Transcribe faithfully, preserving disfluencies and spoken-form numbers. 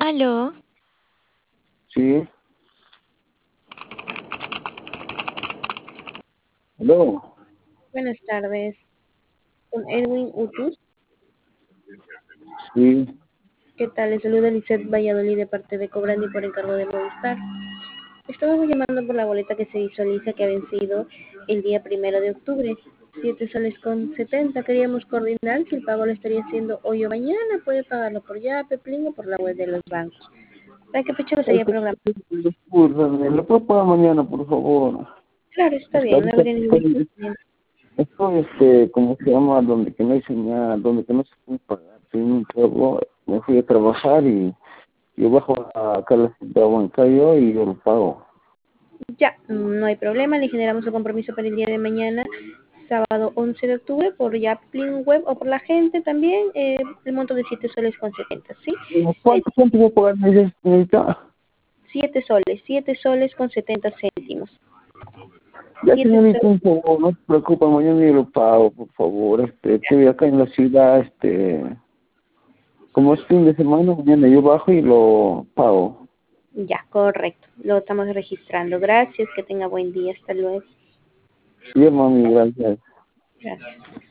Aló, Sí, aló, Buenas tardes, con Edwin Utus. sí, ¿Qué tal? Les saluda Lisette Valladolid de parte de Cobrandi por encargo de Movistar. Estábamos llamando por la boleta que se visualiza que ha vencido el día primero de octubre. Siete soles con setenta. Queríamos coordinar si el pago lo estaría haciendo hoy o mañana. Puede pagarlo por Yape, Plin o por la web de los bancos. ¿Para qué fecha lo estaría este, programado? discúlpame, ¿lo puedo pagar mañana, por favor? Claro, está Es que bien, no ahorita habría ningún estoy, inconveniente. estoy, este, ¿cómo se llama? Donde que no hay señal, donde que no se puede pagar. Tengo un trabajo, me fui a trabajar y yo bajo acá a la ciudad de Huancayo y yo lo pago. Ya, no hay problema, le generamos el compromiso para el día de mañana, sábado once de octubre, por Yaplin Web o por la gente también, eh, el monto de siete soles con setenta, ¿sí? Eh, ¿Cuánto, cuánto voy a pagar, me dices, señorita? siete soles, siete soles con setenta céntimos. Ya, siete señorita, soles, un favor, no se preocupe, mañana yo lo pago, por favor. Este, estoy acá en la ciudad, este, como es fin de semana, mañana yo bajo y lo pago. ya, correcto, lo estamos registrando. Gracias, que tenga buen día, hasta luego. Bien, mami, gracias. Gracias.